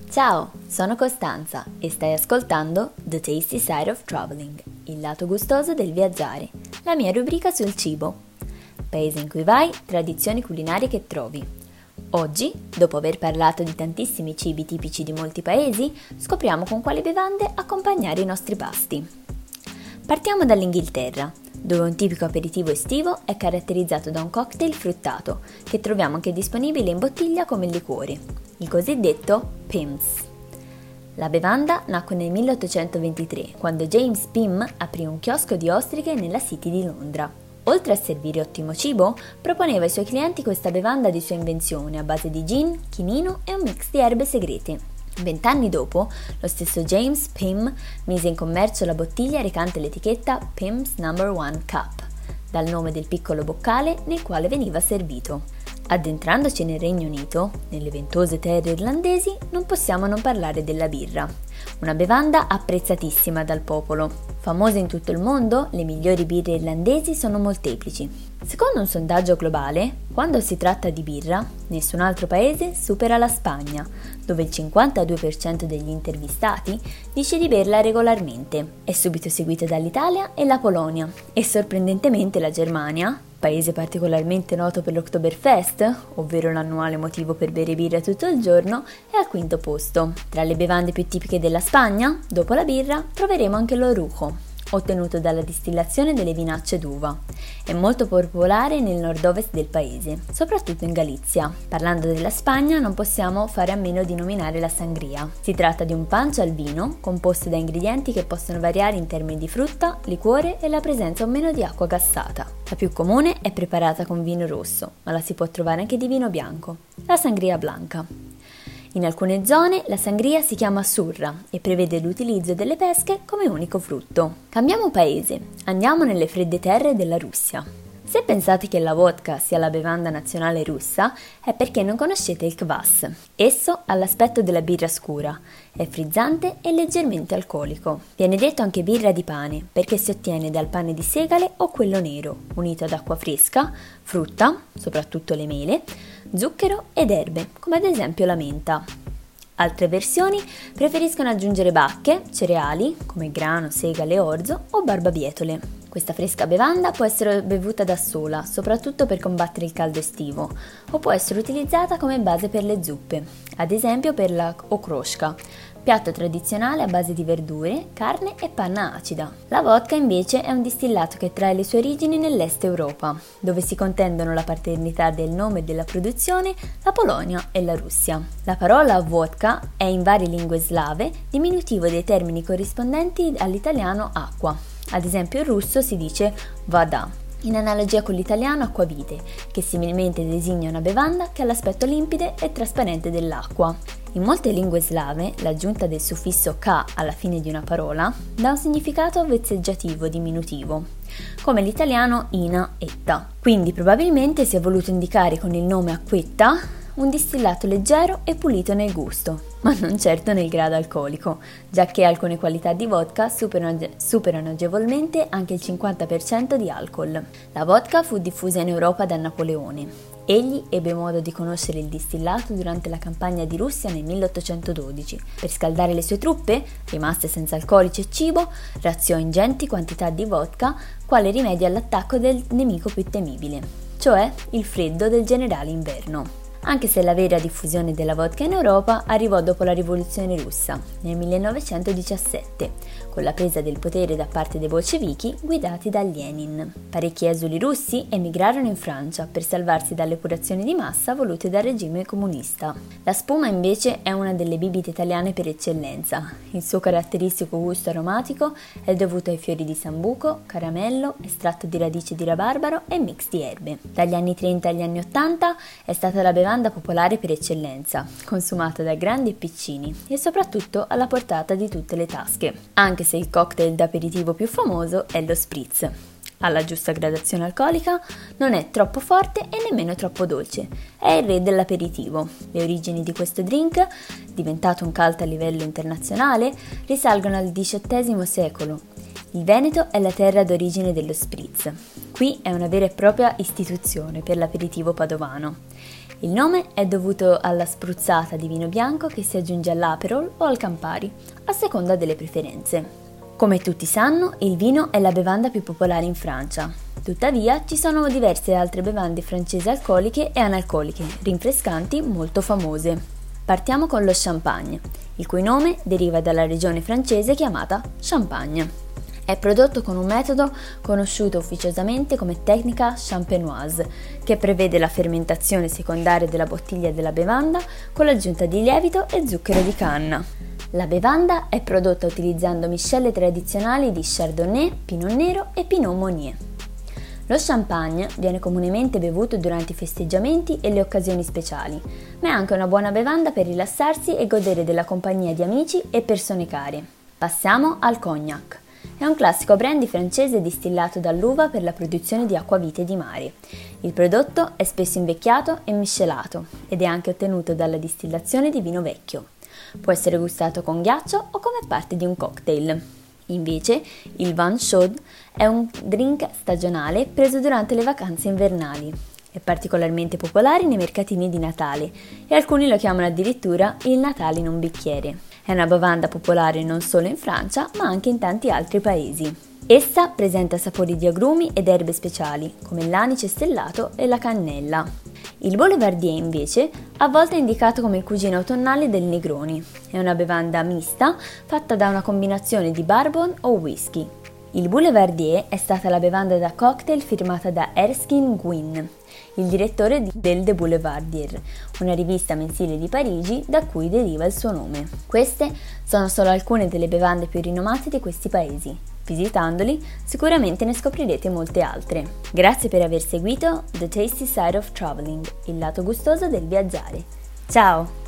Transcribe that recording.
Ciao, sono Costanza e stai ascoltando The Tasty Side of Traveling, il lato gustoso del viaggiare, la mia rubrica sul cibo. Paese in cui vai, tradizioni culinarie che trovi. Oggi, dopo aver parlato di tantissimi cibi tipici di molti paesi, scopriamo con quali bevande accompagnare i nostri pasti. Partiamo dall'Inghilterra, dove un tipico aperitivo estivo è caratterizzato da un cocktail fruttato, che troviamo anche disponibile in bottiglia come liquore, il cosiddetto Pimm's. La bevanda nacque nel 1823, quando James Pimm aprì un chiosco di ostriche nella City di Londra. Oltre a servire ottimo cibo, proponeva ai suoi clienti questa bevanda di sua invenzione a base di gin, chinino e un mix di erbe segrete. 20 anni dopo, lo stesso James Pimm mise in commercio la bottiglia recante l'etichetta Pimm's No. 1 Cup, dal nome del piccolo boccale nel quale veniva servito. Addentrandoci nel Regno Unito, nelle ventose terre irlandesi, non possiamo non parlare della birra, una bevanda apprezzatissima dal popolo. Famose in tutto il mondo, le migliori birre irlandesi sono molteplici. Secondo un sondaggio globale, quando si tratta di birra, nessun altro paese supera la Spagna, dove il 52% degli intervistati dice di berla regolarmente. È subito seguita dall'Italia e la Polonia, e sorprendentemente la Germania, paese particolarmente noto per l'Oktoberfest, ovvero l'annuale motivo per bere birra tutto il giorno, è al quinto posto. Tra le bevande più tipiche della Spagna, dopo la birra, troveremo anche l'orujo, ottenuto dalla distillazione delle vinacce d'uva. È molto popolare nel nord-ovest del paese, soprattutto in Galizia. Parlando della Spagna non possiamo fare a meno di nominare la sangria. Si tratta di un punch al vino composto da ingredienti che possono variare in termini di frutta, liquore e la presenza o meno di acqua gassata. La più comune è preparata con vino rosso, ma la si può trovare anche di vino bianco, la sangria blanca. In alcune zone la sangria si chiama surra e prevede l'utilizzo delle pesche come unico frutto. Cambiamo paese, andiamo nelle fredde terre della Russia. Se pensate che la vodka sia la bevanda nazionale russa, è perché non conoscete il kvass. Esso ha l'aspetto della birra scura, è frizzante e leggermente alcolico. Viene detto anche birra di pane, perché si ottiene dal pane di segale o quello nero, unito ad acqua fresca, frutta, soprattutto le mele, zucchero ed erbe, come ad esempio la menta. Altre versioni preferiscono aggiungere bacche, cereali, come grano, segale, orzo o barbabietole. Questa fresca bevanda può essere bevuta da sola, soprattutto per combattere il caldo estivo, o può essere utilizzata come base per le zuppe, ad esempio per la okroshka, piatto tradizionale a base di verdure, carne e panna acida. La vodka invece è un distillato che trae le sue origini nell'est Europa, dove si contendono la paternità del nome della produzione, la Polonia e la Russia. La parola vodka è in varie lingue slave diminutivo dei termini corrispondenti all'italiano acqua. Ad esempio in russo si dice vada, in analogia con l'italiano acquavite, che similmente designa una bevanda che ha l'aspetto limpido e trasparente dell'acqua. In molte lingue slave, l'aggiunta del suffisso ka alla fine di una parola dà un significato vezzeggiativo diminutivo, come l'italiano ina, etta. Quindi probabilmente si è voluto indicare con il nome acquetta un distillato leggero e pulito nel gusto, ma non certo nel grado alcolico, già che alcune qualità di vodka superano agevolmente anche il 50% di alcol. La vodka fu diffusa in Europa da Napoleone. Egli ebbe modo di conoscere il distillato durante la campagna di Russia nel 1812. Per scaldare le sue truppe, rimaste senza alcolici e cibo, razziò ingenti quantità di vodka quale rimedio all'attacco del nemico più temibile, cioè il freddo del generale inverno. Anche se la vera diffusione della vodka in Europa arrivò dopo la rivoluzione russa, nel 1917, con la presa del potere da parte dei bolscevichi guidati da Lenin. Parecchi esuli russi emigrarono in Francia per salvarsi dalle epurazioni di massa volute dal regime comunista. La spuma invece è una delle bibite italiane per eccellenza. Il suo caratteristico gusto aromatico è dovuto ai fiori di sambuco, caramello, estratto di radice di rabarbaro e mix di erbe. Dagli anni 30 agli anni 80 è stata la bevanda popolare per eccellenza, consumata da grandi e piccini e soprattutto alla portata di tutte le tasche, anche se il cocktail d'aperitivo più famoso è lo spritz. Ha la giusta gradazione alcolica, non è troppo forte e nemmeno troppo dolce, è il re dell'aperitivo. Le origini di questo drink, diventato un cult a livello internazionale, risalgono al XVIII secolo. Il Veneto è la terra d'origine dello spritz. Qui è una vera e propria istituzione per l'aperitivo padovano. Il nome è dovuto alla spruzzata di vino bianco che si aggiunge all'Aperol o al Campari, a seconda delle preferenze. Come tutti sanno, il vino è la bevanda più popolare in Francia. Tuttavia, ci sono diverse altre bevande francesi alcoliche e analcoliche, rinfrescanti, molto famose. Partiamo con lo champagne, il cui nome deriva dalla regione francese chiamata Champagne. È prodotto con un metodo conosciuto ufficiosamente come tecnica champenoise, che prevede la fermentazione secondaria della bottiglia della bevanda con l'aggiunta di lievito e zucchero di canna. La bevanda è prodotta utilizzando miscele tradizionali di Chardonnay, Pinot Nero e Pinot Meunier. Lo champagne viene comunemente bevuto durante i festeggiamenti e le occasioni speciali, ma è anche una buona bevanda per rilassarsi e godere della compagnia di amici e persone care. Passiamo al cognac. È un classico brandy francese distillato dall'uva per la produzione di acquavite di mare. Il prodotto è spesso invecchiato e miscelato ed è anche ottenuto dalla distillazione di vino vecchio. Può essere gustato con ghiaccio o come parte di un cocktail. Invece, il vin chaud è un drink stagionale preso durante le vacanze invernali. È particolarmente popolare nei mercatini di Natale e alcuni lo chiamano addirittura il Natale in un bicchiere. È una bevanda popolare non solo in Francia, ma anche in tanti altri paesi. Essa presenta sapori di agrumi ed erbe speciali, come l'anice stellato e la cannella. Il Boulevardier, invece, a volte è indicato come il cugino autunnale del Negroni. È una bevanda mista fatta da una combinazione di bourbon o whisky. Il Boulevardier è stata la bevanda da cocktail firmata da Erskine Gwynne, il direttore del The Boulevardier, una rivista mensile di Parigi da cui deriva il suo nome. Queste sono solo alcune delle bevande più rinomate di questi paesi. Visitandoli sicuramente ne scoprirete molte altre. Grazie per aver seguito The Tasty Side of Traveling, il lato gustoso del viaggiare. Ciao!